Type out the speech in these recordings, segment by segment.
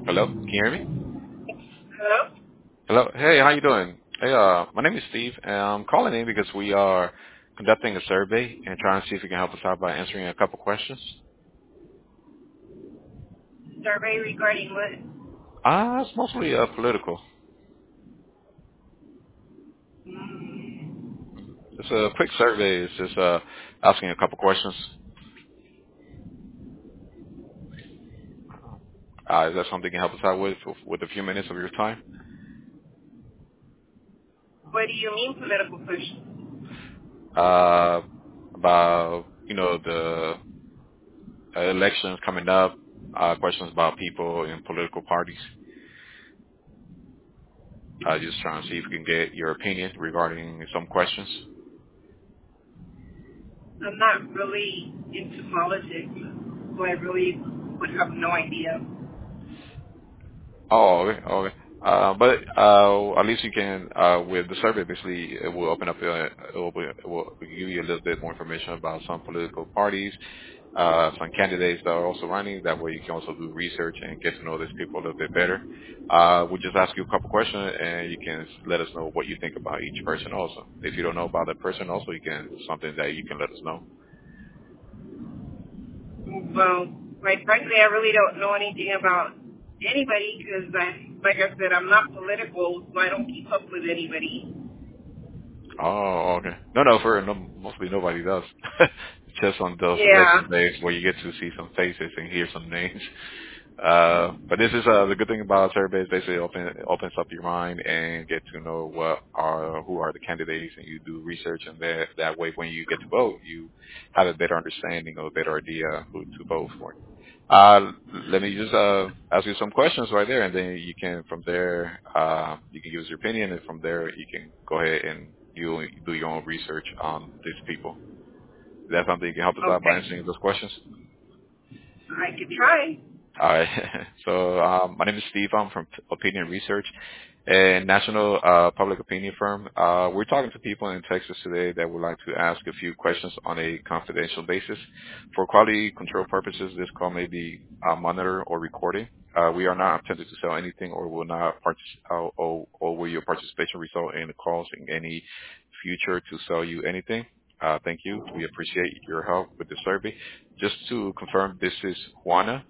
Hello, can you hear me? Hello? Hello. Hey, how you doing? Hey, my name is Steve, and I'm calling in because we are conducting a survey and trying to see if you can help us out by answering a couple questions. Survey regarding what? It's mostly political. It's a quick survey. It's just asking a couple questions. Is that something you can help us out with a few minutes of your time? What do you mean political push? Uh, about the elections coming up. Questions about people in political parties. Just trying to see if we can get your opinion regarding some questions. I'm not really into politics, so I really would have no idea. Oh, okay. Okay. But at least you can, with the survey, basically, it will open up, it will give you a little bit more information about some political parties, some candidates that are also running. That way you can also do research and get to know these people a little bit better. We'll just ask you a couple questions and you can let us know what you think about each person also. If you don't know about that person also, you can, something that you can let us know. Well, quite frankly, I really don't know anything about anybody because, like I said, I'm not political, so I don't keep up with anybody. Oh, okay. No, mostly nobody does. Just on those Yeah. election days where you get to see some faces and hear some names. But this is the good thing about surveys. Basically, opens up your mind and get to know who are the candidates, and you do research, and that way, when you get to vote, you have a better understanding or a better idea who to vote for. Uh, Let me just ask you some questions right there, and then you can from there you can use your opinion, and from there you can go ahead and you do your own research on these people. Is that something you can help us out by Okay. answering those questions? I could try. All right. So my name is Steve. I'm from Opinion Research, a national public opinion firm. We're talking to people in Texas today that would like to ask a few questions on a confidential basis. For quality control purposes, this call may be monitored or recorded. We are not intended to sell anything or will not or will your participation result in the calls in any future to sell you anything. Thank you. We appreciate your help with the survey. Just to confirm, this is Juana.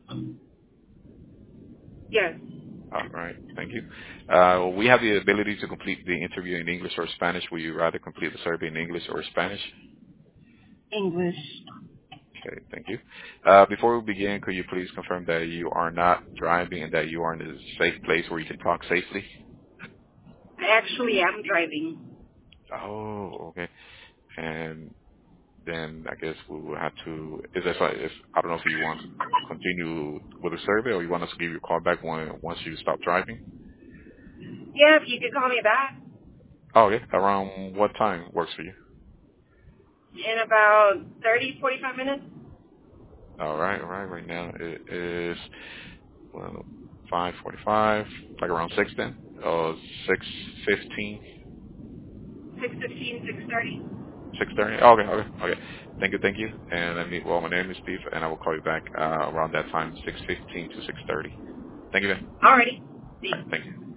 Yes. All right. Thank you. We have the ability to complete the interview in English or Spanish. Will you rather complete the survey in English or Spanish? English. Okay. Thank you. Before we begin, could you please confirm that you are not driving and that you are in a safe place where you can talk safely? I actually am driving. Oh, okay. And then I guess we will have to. Is that like if I don't know if you want to continue with the survey or you want us to give you a call back once you stop driving? Yeah, if you could call me back Oh, okay. Around what time works for you? in about 30, 45 minutes. All right, all right. Right now it is 5:45, like around 6 then? 6:15, 6:15, 6:30. 6:30? Okay, okay, okay. Thank you. And my name is Steve, and I will call you back around that time, 6:15 to 6:30. Thank you, then. Alrighty. See. All right, thank you.